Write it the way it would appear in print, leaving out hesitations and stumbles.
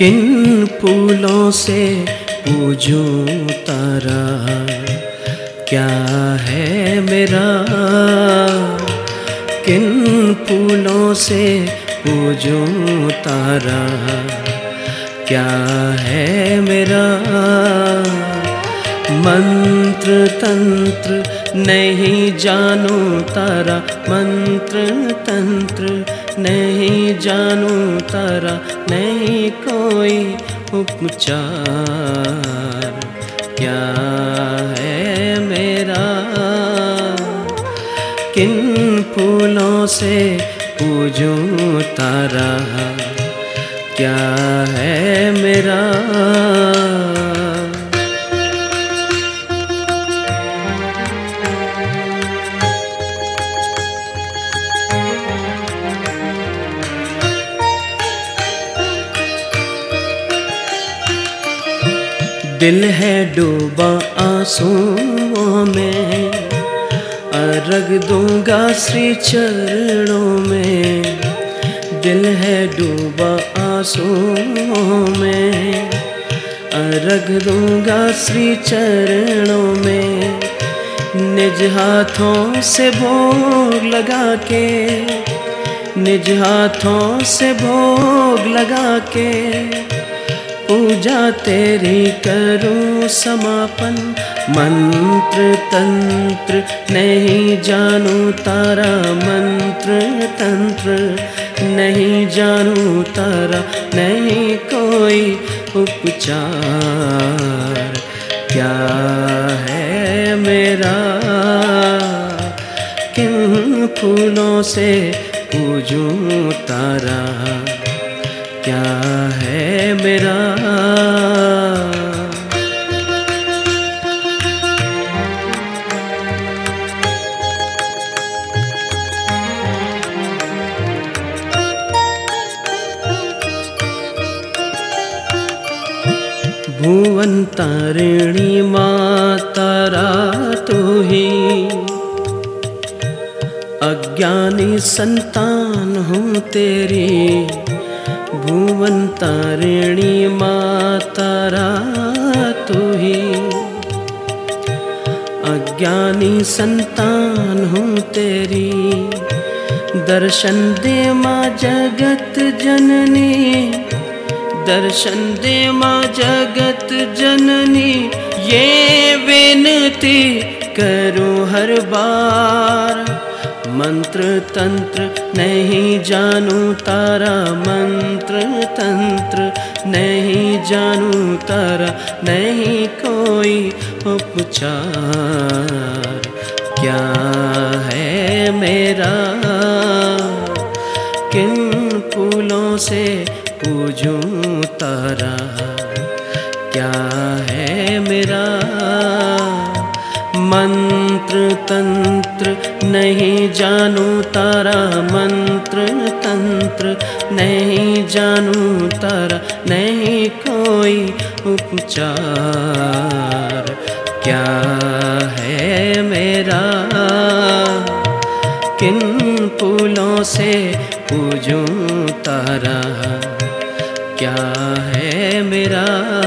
किन फूलों से पूजूं तारा, क्या है मेरा। किन फूलों से पूजूं तारा, क्या है मेरा। मंत्र तंत्र नहीं जानू तारा, मंत्र तंत्र नहीं जानू तारा, नहीं कोई उपचार, क्या है मेरा। किन फूलों से पूजूं तारा, क्या है मेरा। दिल है डूबा आंसुओं में, अर्घ दूंगा श्री चरणों में। दिल है डूबा आंसुओं में, अर्घ दूंगा श्री चरणों में। निज हाथों से भोग लगा के, निज हाथों से भोग लगा के, पूजा तेरी करूं समापन। मंत्र तंत्र नहीं जानू तारा, मंत्र तंत्र नहीं जानू तारा, नहीं कोई उपचार, क्या है मेरा। किन फूलों से पूजूं तारा, क्या है मेरा। भुवन तारिणी माँ तारा तू ही, अज्ञानी संतान हूँ तेरी। भुवन तारिणी माँ तारा तू ही, अज्ञानी संतान हूँ तेरी। दर्शन दे माँ जगत जननी, दर्शन दे माँ जगत जननी। ये विनती करूं हर बार, मंत्र तंत्र नहीं जानू तारा, मंत्र तंत्र नहीं जानू तारा, नहीं कोई उपचार, क्या है मेरा। किन फूलों से पूजूं तारा, क्या है मेरा। मंत्र तंत्र नहीं जानू तारा, मंत्र तंत्र नहीं जानू तारा, नहीं कोई उपचार, क्या है मेरा। किन फूलों से पूजूं तारा, क्या है मेरा।